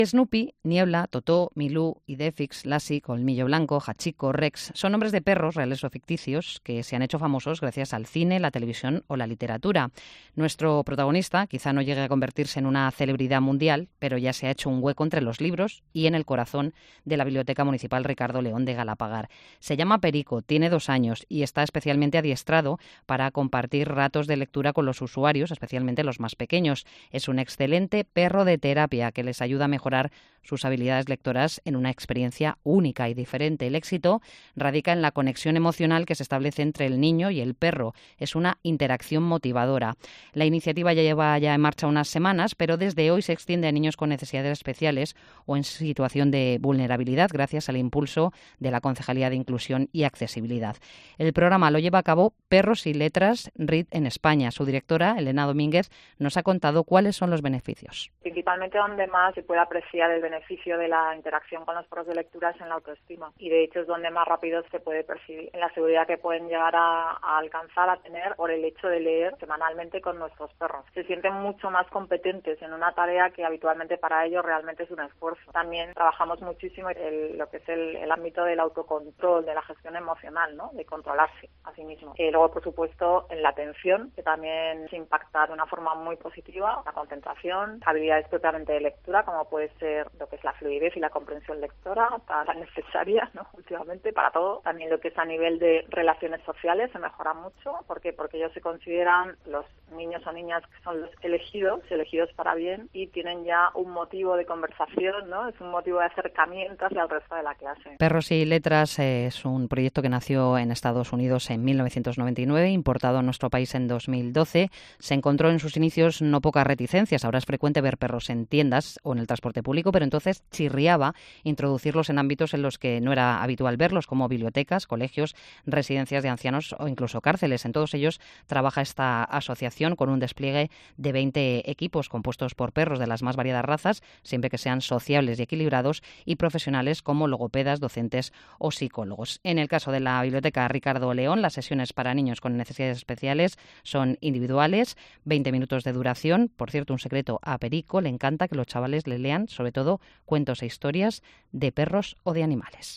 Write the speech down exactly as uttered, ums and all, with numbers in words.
Snoopy, Niebla, Totó, Milú, Idéfix, Lassie, Colmillo Blanco, Hachiko, Rex son nombres de perros reales o ficticios que se han hecho famosos gracias al cine, la televisión o la literatura. Nuestro protagonista quizá no llegue a convertirse en una celebridad mundial, pero ya se ha hecho un hueco entre los libros y en el corazón de la Biblioteca Municipal Ricardo León de Galapagar. Se llama Perico, tiene dos años y está especialmente adiestrado para compartir ratos de lectura con los usuarios, especialmente los más pequeños. Es un excelente perro de terapia que les ayuda a mejorar sus habilidades lectoras en una experiencia única y diferente. El éxito radica en la conexión emocional que se establece entre el niño y el perro. Es una interacción motivadora. La iniciativa ya lleva ya en marcha unas semanas, pero desde hoy se extiende a niños con necesidades especiales o en situación de vulnerabilidad gracias al impulso de la Concejalía de Inclusión y Accesibilidad. El programa lo lleva a cabo Perros y Letras R I D en España. Su directora, Elena Domínguez, nos ha contado cuáles son los beneficios. Principalmente donde más se puede apreciar el beneficio de la interacción con los perros de lectura es en la autoestima, y de hecho es donde más rápido se puede percibir en la seguridad que pueden llegar a, a alcanzar a tener por el hecho de leer semanalmente con nuestros perros. Se sienten mucho más competentes en una tarea que habitualmente para ellos realmente es un esfuerzo. También trabajamos muchísimo el, lo que es el, el ámbito del autocontrol, de la gestión emocional, ¿no? De controlarse a sí mismo. Y luego, por supuesto, en la atención, que también se impacta de una forma muy positiva, la concentración, habilidades propiamente de lectura, como puede ser lo que es la fluidez y la comprensión lectora, tan necesaria, ¿no? Últimamente para todo. También lo que es a nivel de relaciones sociales se mejora mucho. ¿Por qué? Porque ellos se consideran los niños o niñas que son los elegidos, elegidos para bien, y tienen ya un motivo de conversación, ¿no? Es un motivo de acercamiento hacia el resto de la clase. Perros y Letras es un proyecto que nació en Estados Unidos en mil novecientos noventa y nueve, importado a nuestro país en dos mil doce. Se encontró en sus inicios no pocas reticencias. Ahora es frecuente ver perros en tiendas o en el transporte público, pero entonces chirriaba introducirlos en ámbitos en los que no era habitual verlos, como bibliotecas, colegios, residencias de ancianos o incluso cárceles. En todos ellos trabaja esta asociación con un despliegue de veinte equipos compuestos por perros de las más variadas razas, siempre que sean sociables y equilibrados, y profesionales como logopedas, docentes o psicólogos. En el caso de la Biblioteca Ricardo León, las sesiones para niños con necesidades especiales son individuales, veinte minutos de duración. Por cierto, un secreto: a Perico le encanta que los chavales le lean sobre todo cuentos e historias de perros o de animales.